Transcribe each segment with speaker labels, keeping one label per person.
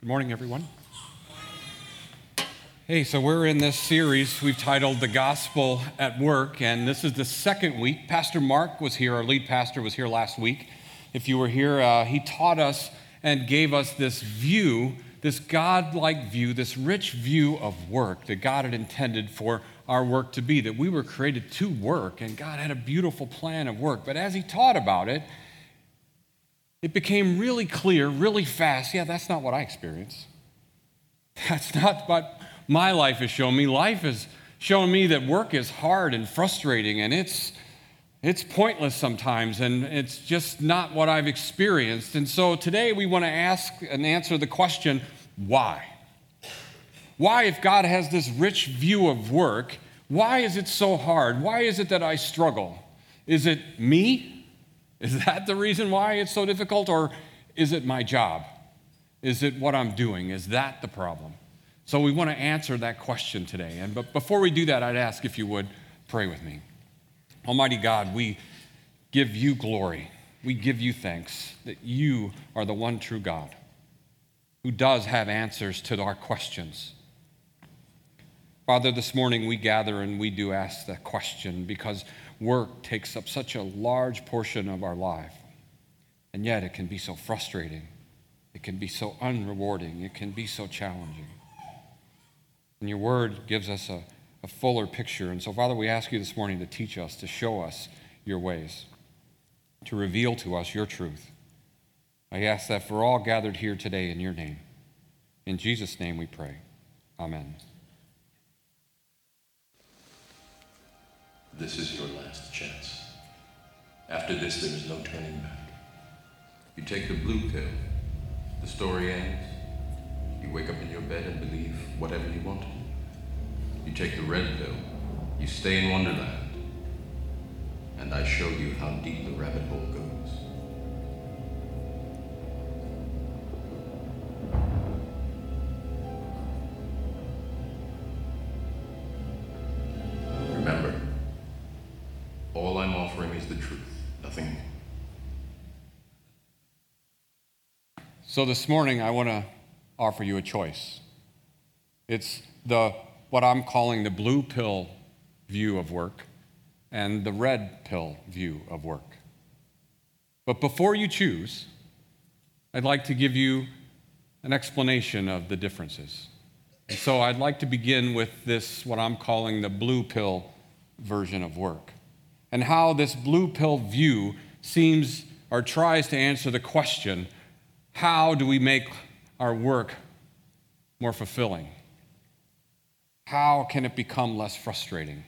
Speaker 1: Good morning, everyone. Hey, so we're in this series we've titled The Gospel at Work, and this is the second week. Pastor Mark was here, our lead pastor was here last week. If you were here, he taught us and gave us this view, this God-like view, this rich view of work that God had intended for our work to be, that we were created to work, and God had a beautiful plan of work. But as he taught about it, it became really clear, really fast, that's not what I experience. That's not what my life has shown me. Life has shown me that work is hard and frustrating, and it's pointless sometimes, and it's just not what I've experienced. And so today we want to ask and answer the question, why? Why, if God has this rich view of work, why is it so hard? Why is it that I struggle? Is it me? Is that the reason why it's so difficult, or is it my job? Is it what I'm doing? Is that the problem? So we want to answer that question today. But before we do that, I'd ask if you would pray with me. Almighty God, we give you glory. We give you thanks that you are the one true God who does have answers to our questions. Father, this morning we gather and we do ask that question because work takes up such a large portion of our life, and yet it can be so frustrating. It can be so unrewarding. It can be so challenging. And your word gives us a fuller picture. And so, Father, we ask you this morning to teach us, to show us your ways, to reveal to us your truth. I ask that for all gathered here today in your name. In Jesus' name we pray. Amen.
Speaker 2: This is your last chance. After this, there is no turning back. You take the blue pill. The story ends. You wake up in your bed and believe whatever you want. You take the red pill. You stay in Wonderland. And I show you how deep the rabbit hole goes. Remember, all I'm offering is the truth, nothing more.
Speaker 1: So this morning, I want to offer you a choice. It's what I'm calling the blue pill view of work and the red pill view of work. But before you choose, I'd like to give you an explanation of the differences. And so I'd like to begin with this, what I'm calling the blue pill version of work, and how this blue pill view seems or tries to answer the question, how do we make our work more fulfilling? How can it become less frustrating?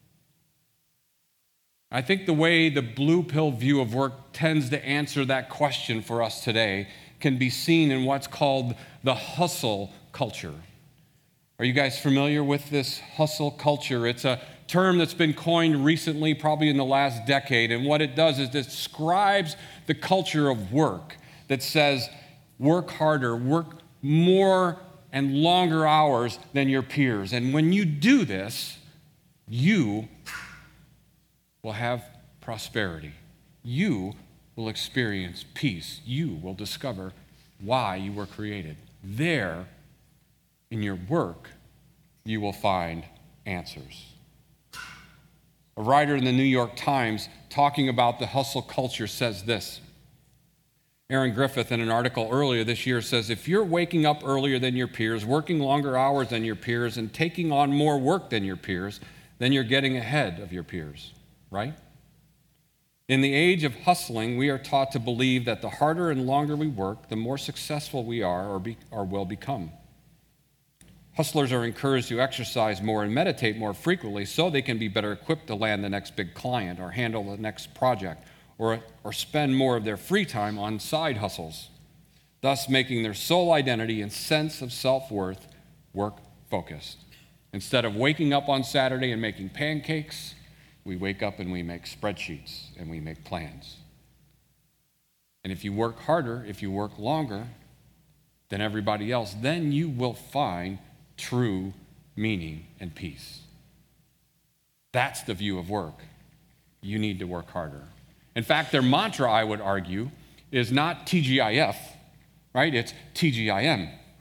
Speaker 1: I think the way the blue pill view of work tends to answer that question for us today can be seen in what's called the hustle culture. Are you guys familiar with this hustle culture? It's a term that's been coined recently, probably in the last decade, and what it does is it describes the culture of work that says work harder, work more and longer hours than your peers. And when you do this, you will have prosperity. You will experience peace. You will discover why you were created. There, in your work, you will find answers. A writer in the New York Times talking about the hustle culture says this. Aaron Griffith, in an article earlier this year, says, if you're waking up earlier than your peers, working longer hours than your peers, and taking on more work than your peers, then you're getting ahead of your peers, right? In the age of hustling, we are taught to believe that the harder and longer we work, the more successful we are or will become. Hustlers are encouraged to exercise more and meditate more frequently so they can be better equipped to land the next big client or handle the next project, or spend more of their free time on side hustles, thus making their sole identity and sense of self-worth work-focused. Instead of waking up on Saturday and making pancakes, we wake up and we make spreadsheets and we make plans. And if you work harder, if you work longer than everybody else, then you will find true meaning and peace. That's the view of work. You need to work harder. In fact, their mantra, I would argue, is not TGIF, right? It's TGIM.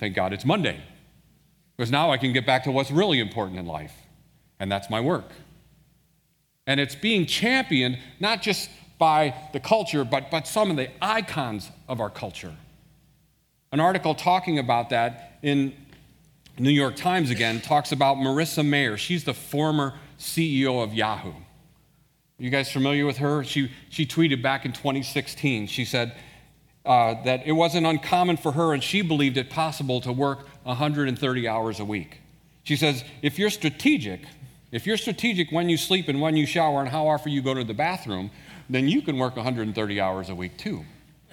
Speaker 1: Thank God it's Monday, because now I can get back to what's really important in life, and that's my work. And it's being championed not just by the culture, but some of the icons of our culture. An article talking about that in New York Times again talks about Marissa Mayer. She's the former CEO of Yahoo. You guys familiar with her? She tweeted back in 2016. She said that it wasn't uncommon for her, and she believed it possible to work 130 hours a week. She says, if you're strategic when you sleep and when you shower and how often you go to the bathroom, then you can work 130 hours a week too.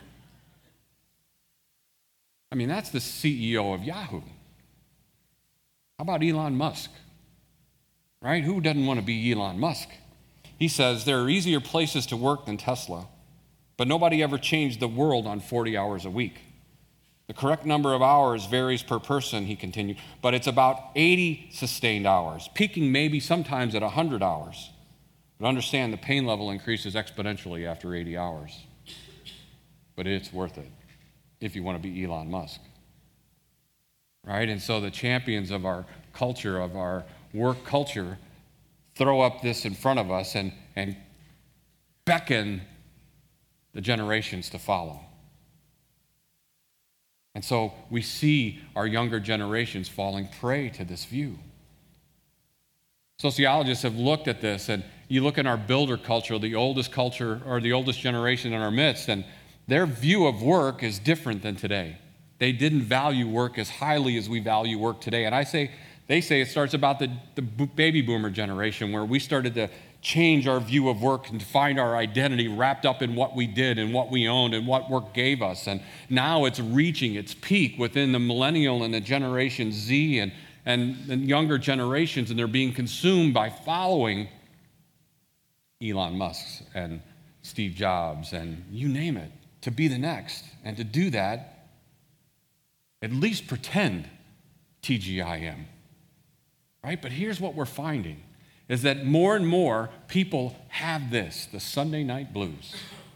Speaker 1: I mean, that's the CEO of Yahoo. How about Elon Musk? Right? Who doesn't want to be Elon Musk? He says there are easier places to work than Tesla, but nobody ever changed the world on 40 hours a week. The correct number of hours varies per person, he continued, but it's about 80 sustained hours, peaking maybe sometimes at 100 hours. But understand the pain level increases exponentially after 80 hours. But it's worth it if you want to be Elon Musk. Right? And so the champions of our culture, of our work culture, throw up this in front of us and beckon the generations to follow. And so we see our younger generations falling prey to this view. Sociologists have looked at this, and you look in our builder culture, the oldest generation in our midst, and their view of work is different than today. They didn't value work as highly as we value work today. And they say it starts about the baby boomer generation, where we started to change our view of work and find our identity wrapped up in what we did and what we owned and what work gave us. And now it's reaching its peak within the millennial and the Generation Z and the younger generations, and they're being consumed by following Elon Musk and Steve Jobs and you name it, to be the next. And to do that, at least pretend TGIM. Right? But here's what we're finding, is that more and more people have this, the Sunday night blues.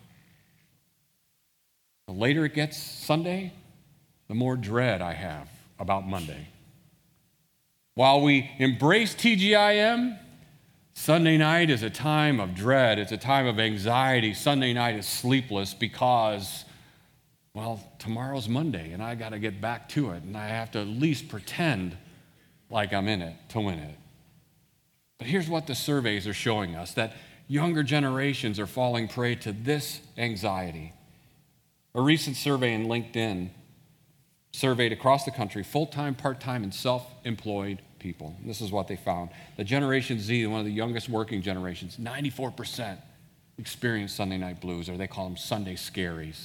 Speaker 1: The later it gets Sunday, the more dread I have about Monday. While we embrace TGIM, Sunday night is a time of dread. It's a time of anxiety. Sunday night is sleepless because, well, tomorrow's Monday, and I got to get back to it, and I have to at least pretend like I'm in it to win it. But here's what the surveys are showing us, that younger generations are falling prey to this anxiety. A recent survey in LinkedIn surveyed across the country full-time, part-time, and self-employed people. And this is what they found. The Generation Z, one of the youngest working generations, 94% experience Sunday night blues, or they call them Sunday scaries.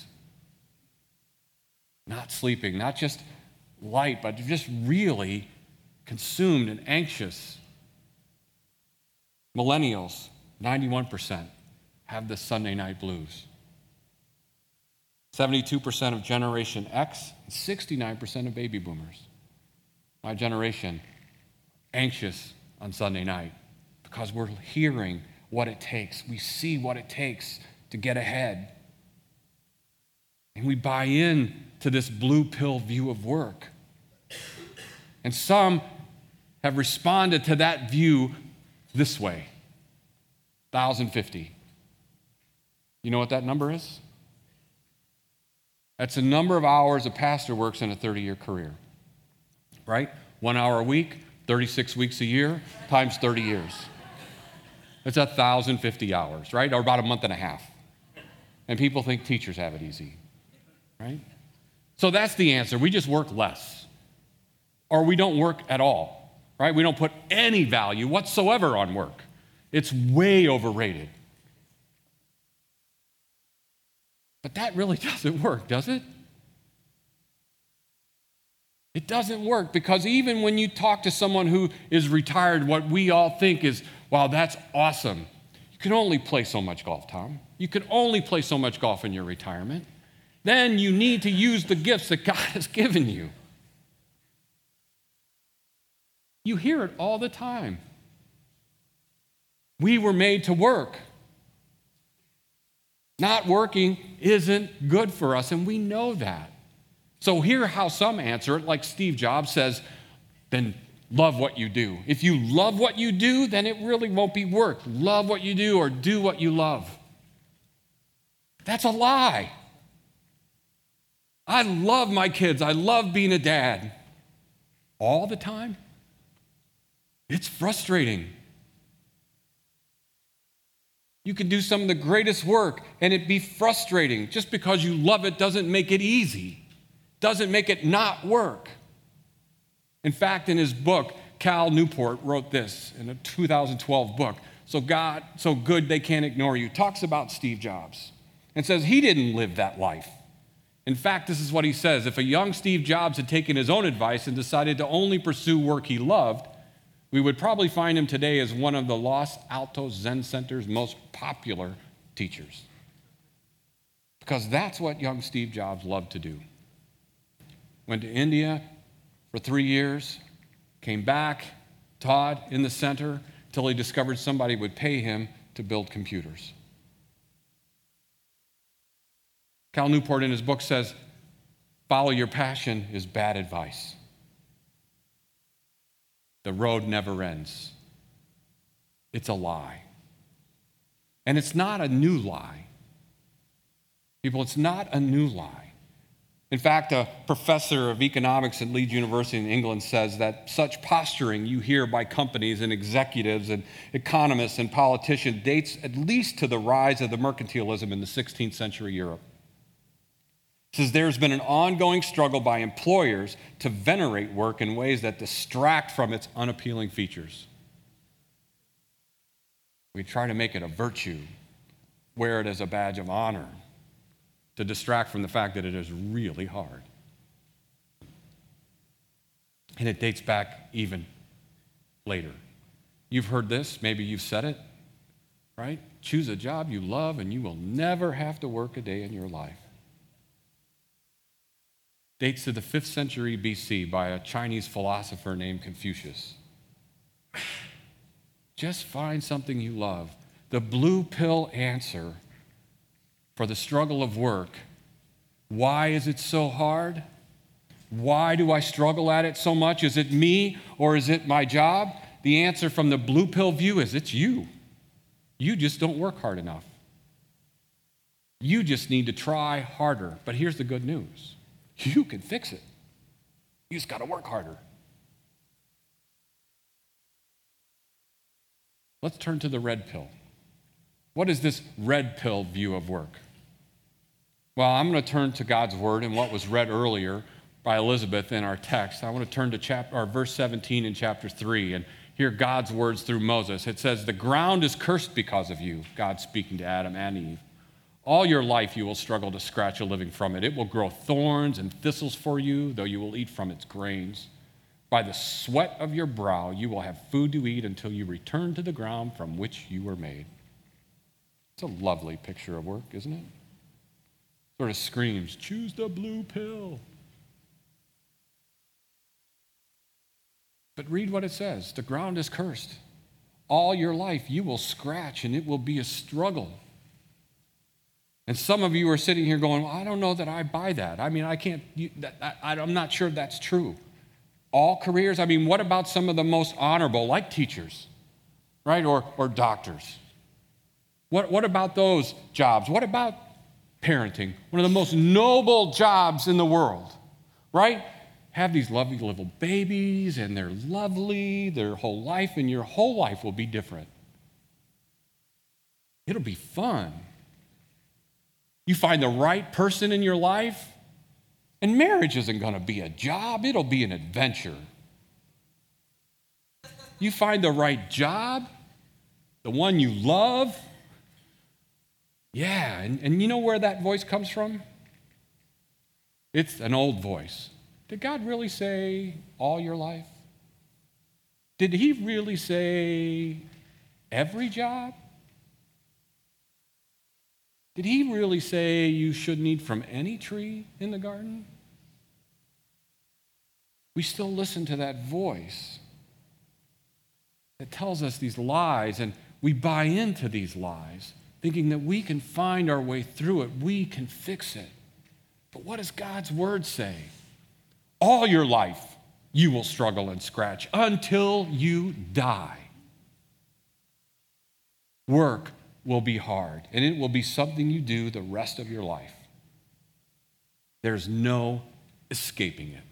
Speaker 1: Not sleeping, not just light, but just really consumed and anxious. Millennials, 91%, have the Sunday night blues. 72% of Generation X, and 69% of baby boomers. My generation, anxious on Sunday night because we're hearing what it takes. We see what it takes to get ahead. And we buy in to this blue pill view of work. And some have responded to that view this way, 1,050. You know what that number is? That's the number of hours a pastor works in a 30-year career, right? 1 hour a week, 36 weeks a year, times 30 years. That's 1,050 hours, right? Or about a month and a half. And people think teachers have it easy, right? So that's the answer. We just work less. Or we don't work at all, right? We don't put any value whatsoever on work. It's way overrated. But that really doesn't work, does it? It doesn't work, because even when you talk to someone who is retired, what we all think is, wow, that's awesome. You can only play so much golf, Tom. You can only play so much golf in your retirement. Then you need to use the gifts that God has given you. You hear it all the time. We were made to work. Not working isn't good for us, and we know that. So hear how some answer it, like Steve Jobs says, then love what you do. If you love what you do, then it really won't be work. Love what you do or do what you love. That's a lie. I love my kids. I love being a dad. All the time? It's frustrating. You can do some of the greatest work and it be frustrating. Just because you love it doesn't make it easy, doesn't make it not work. In fact, in his book, Cal Newport wrote this in a 2012 book, So Good They Can't Ignore You, talks about Steve Jobs and says he didn't live that life. In fact, this is what he says: if a young Steve Jobs had taken his own advice and decided to only pursue work he loved, we would probably find him today as one of the Los Altos Zen Center's most popular teachers. Because that's what young Steve Jobs loved to do. Went to India for 3 years, came back, taught in the center until he discovered somebody would pay him to build computers. Cal Newport in his book says, follow your passion is bad advice. The road never ends. It's a lie. And it's not a new lie. People, it's not a new lie. In fact, a professor of economics at Leeds University in England says that such posturing you hear by companies and executives and economists and politicians dates at least to the rise of the mercantilism in the 16th century Europe. It says there's been an ongoing struggle by employers to venerate work in ways that distract from its unappealing features. We try to make it a virtue, wear it as a badge of honor, to distract from the fact that it is really hard. And it dates back even later. You've heard this, maybe you've said it, right? Choose a job you love and you will never have to work a day in your life. Dates to the 5th century BC by a Chinese philosopher named Confucius. Just find something you love. The blue pill answer for the struggle of work. Why is it so hard? Why do I struggle at it so much? Is it me or is it my job? The answer from the blue pill view is it's you. You just don't work hard enough. You just need to try harder. But here's the good news. You can fix it. You just got to work harder. Let's turn to the red pill. What is this red pill view of work? Well, I'm going to turn to God's word and what was read earlier by Elizabeth in our text. I want to turn to verse 17 in chapter 3 and hear God's words through Moses. It says, the ground is cursed because of you, God speaking to Adam and Eve. All your life you will struggle to scratch a living from it. It will grow thorns and thistles for you, though you will eat from its grains. By the sweat of your brow you will have food to eat until you return to the ground from which you were made. It's a lovely picture of work, isn't it? Sort of screams, choose the blue pill. But read what it says. The ground is cursed. All your life you will scratch and it will be a struggle. And some of you are sitting here going, well, I don't know that I buy that. I mean, I'm not sure that's true. All careers, I mean, what about some of the most honorable, like teachers, right, or doctors? What about those jobs? What about parenting? One of the most noble jobs in the world, right? Have these lovely little babies, and they're lovely, their whole life, and your whole life will be different. It'll be fun. You find the right person in your life, and marriage isn't going to be a job, it'll be an adventure. You find the right job, the one you love. Yeah, and you know where that voice comes from? It's an old voice. Did God really say all your life? Did he really say every job? Did he really say you shouldn't eat from any tree in the garden? We still listen to that voice that tells us these lies, and we buy into these lies, thinking that we can find our way through it, we can fix it. But what does God's word say? All your life, you will struggle and scratch until you die. Work will be hard, and it will be something you do the rest of your life. There's no escaping it.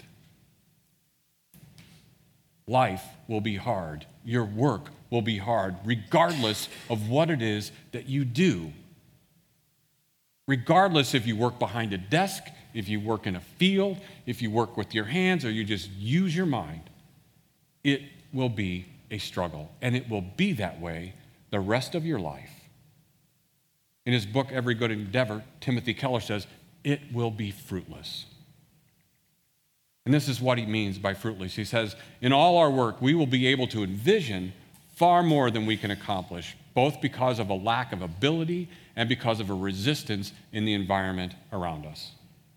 Speaker 1: Life will be hard. Your work will be hard, regardless of what it is that you do. Regardless if you work behind a desk, if you work in a field, if you work with your hands, or you just use your mind, it will be a struggle, and it will be that way the rest of your life. In his book, Every Good Endeavor, Timothy Keller says, it will be fruitless. And this is what he means by fruitless. He says, in all our work, we will be able to envision far more than we can accomplish, both because of a lack of ability and because of a resistance in the environment around us.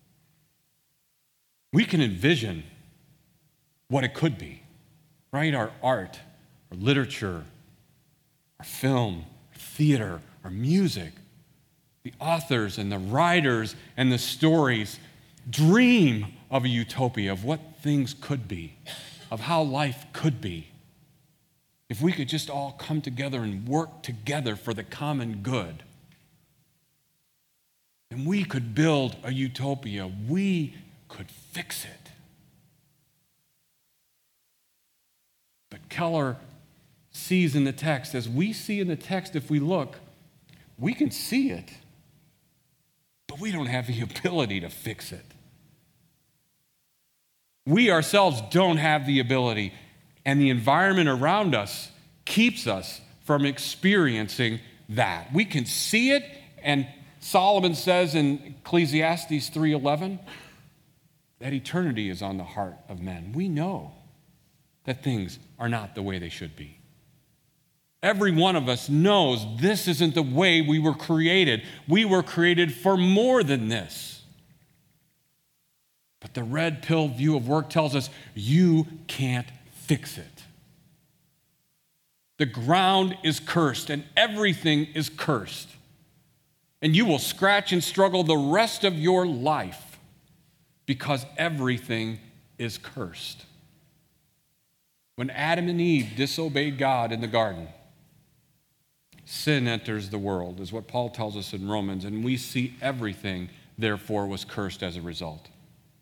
Speaker 1: We can envision what it could be, right? Our art, our literature, our film, our theater, our music, the authors and the writers and the stories dream of a utopia, of what things could be, of how life could be. If we could just all come together and work together for the common good, then we could build a utopia. We could fix it. But Keller sees in the text, as we see in the text, if we look, we can see it, but we don't have the ability to fix it. We ourselves don't have the ability, and the environment around us keeps us from experiencing that. We can see it, and Solomon says in Ecclesiastes 3:11 that eternity is on the heart of men. We know that things are not the way they should be. Every one of us knows this isn't the way we were created. We were created for more than this. But the red pill view of work tells us you can't fix it. The ground is cursed and everything is cursed. And you will scratch and struggle the rest of your life because everything is cursed. When Adam and Eve disobeyed God in the garden, sin enters the world, is what Paul tells us in Romans, and we see everything, therefore, was cursed as a result.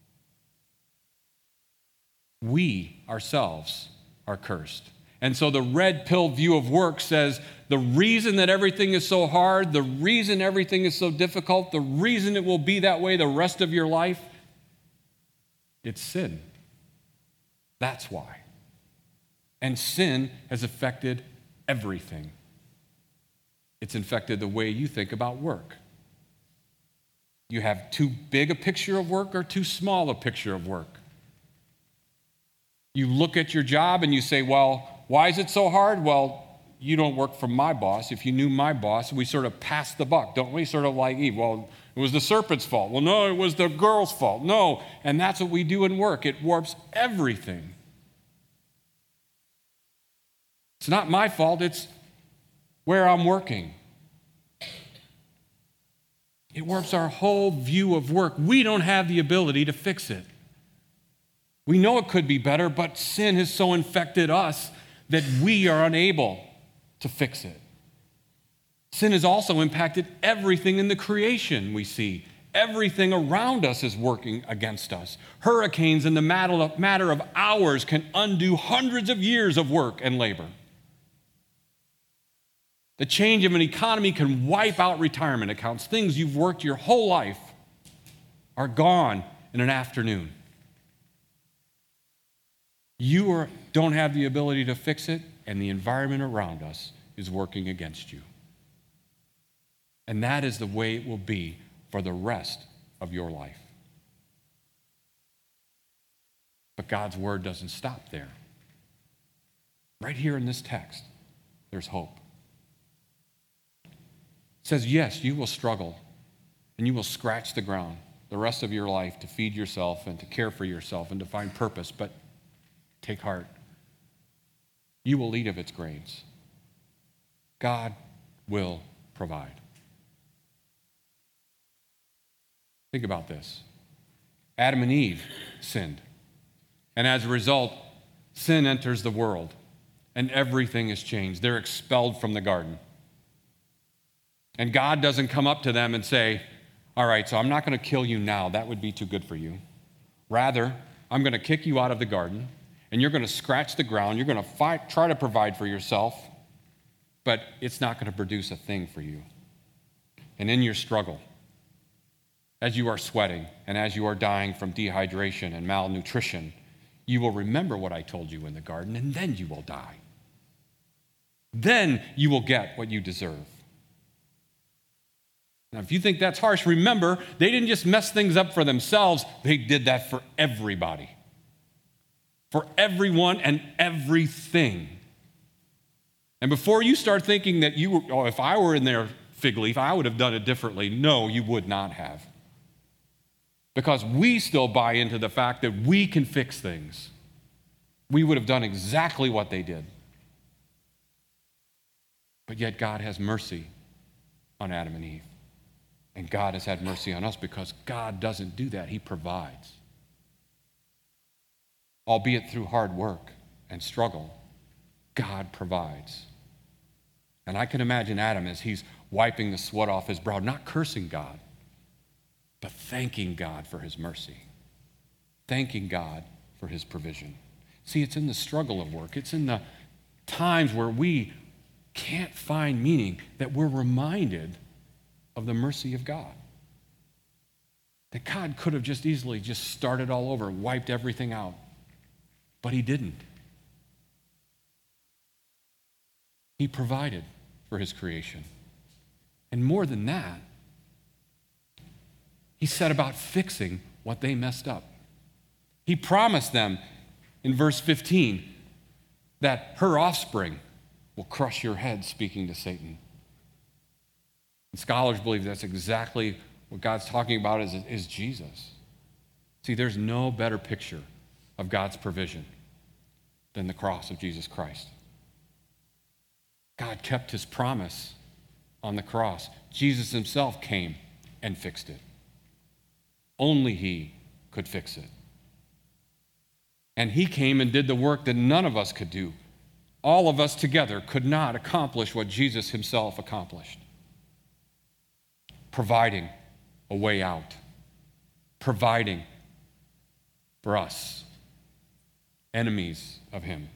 Speaker 1: We ourselves are cursed. And so the red pill view of work says the reason that everything is so hard, the reason everything is so difficult, the reason it will be that way the rest of your life, it's sin. That's why. And sin has affected everything. It's infected the way you think about work. You have too big a picture of work or too small a picture of work. You look at your job and you say, well, why is it so hard? Well, you don't work for my boss. If you knew my boss, we sort of pass the buck, don't we? Sort of like Eve. Well, it was the serpent's fault. Well, no, it was the girl's fault. No, and that's what we do in work. It warps everything. It's not my fault. It's where I'm working. It warps our whole view of work. We don't have the ability to fix it. We know it could be better, but sin has so infected us that we are unable to fix it. Sin has also impacted everything in the creation we see. Everything around us is working against us. Hurricanes in the matter of hours can undo hundreds of years of work and labor. The change of an economy can wipe out retirement accounts. Things you've worked your whole life are gone in an afternoon. You don't have the ability to fix it, and the environment around us is working against you. And that is the way it will be for the rest of your life. But God's word doesn't stop there. Right here in this text, there's hope. It says, yes, you will struggle, and you will scratch the ground the rest of your life to feed yourself and to care for yourself and to find purpose, but take heart. You will eat of its grains. God will provide. Think about this. Adam and Eve sinned. And as a result, sin enters the world, and everything is changed. They're expelled from the garden. And God doesn't come up to them and say, all right, so I'm not going to kill you now. That would be too good for you. Rather, I'm going to kick you out of the garden, and you're going to scratch the ground. You're going to try to provide for yourself, but it's not going to produce a thing for you. And in your struggle, as you are sweating and as you are dying from dehydration and malnutrition, you will remember what I told you in the garden, and then you will die. Then you will get what you deserve. Now, if you think that's harsh, remember, they didn't just mess things up for themselves, they did that for everybody. For everyone and everything. And before you start thinking that if I were in their fig leaf, I would have done it differently. No, you would not have. Because we still buy into the fact that we can fix things. We would have done exactly what they did. But yet God has mercy on Adam and Eve. And God has had mercy on us because God doesn't do that. He provides. Albeit through hard work and struggle, God provides. And I can imagine Adam as he's wiping the sweat off his brow, not cursing God, but thanking God for his mercy, thanking God for his provision. See, it's in the struggle of work. It's in the times where we can't find meaning that we're reminded of the mercy of God. That God could have just easily just started all over, wiped everything out, but he didn't. He provided for his creation. And more than that, he set about fixing what they messed up. He promised them in verse 15 that her offspring will crush your head, speaking to Satan. And scholars believe that's exactly what God's talking about is Jesus. See, there's no better picture of God's provision than the cross of Jesus Christ. God kept his promise on the cross. Jesus himself came and fixed it. Only he could fix it. And he came and did the work that none of us could do. All of us together could not accomplish what Jesus himself accomplished. Providing a way out. Providing for us, enemies of him.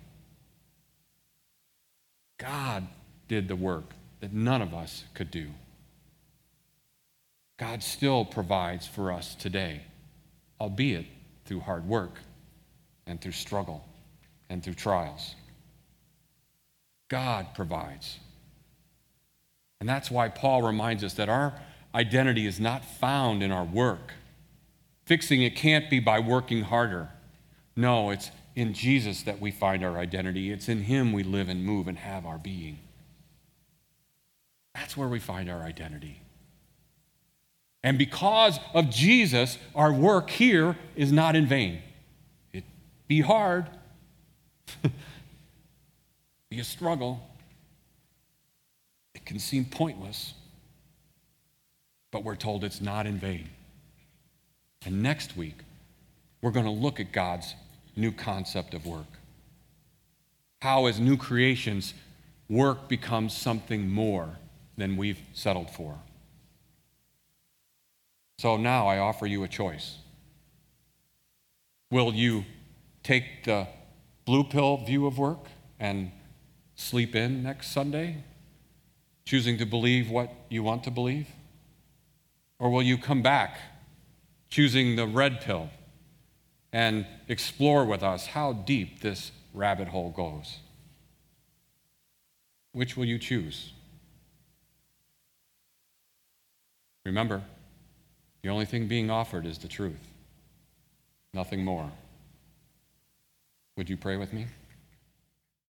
Speaker 1: God did the work that none of us could do. God still provides for us today, albeit through hard work and through struggle and through trials. God provides. And that's why Paul reminds us that our identity is not found in our work. Fixing it can't be by working harder. No, it's in Jesus that we find our identity. It's in him we live and move and have our being. That's where we find our identity. And because of Jesus, our work here is not in vain. It be hard, be a struggle. It can seem pointless, but we're told it's not in vain. And next week, we're going to look at God's new concept of work. How, as new creations, work becomes something more than we've settled for. So now I offer you a choice. Will you take the blue pill view of work and sleep in next Sunday, choosing to believe what you want to believe? Or will you come back, choosing the red pill, and explore with us how deep this rabbit hole goes? Which will you choose? Remember, the only thing being offered is the truth, nothing more. Would you pray with me?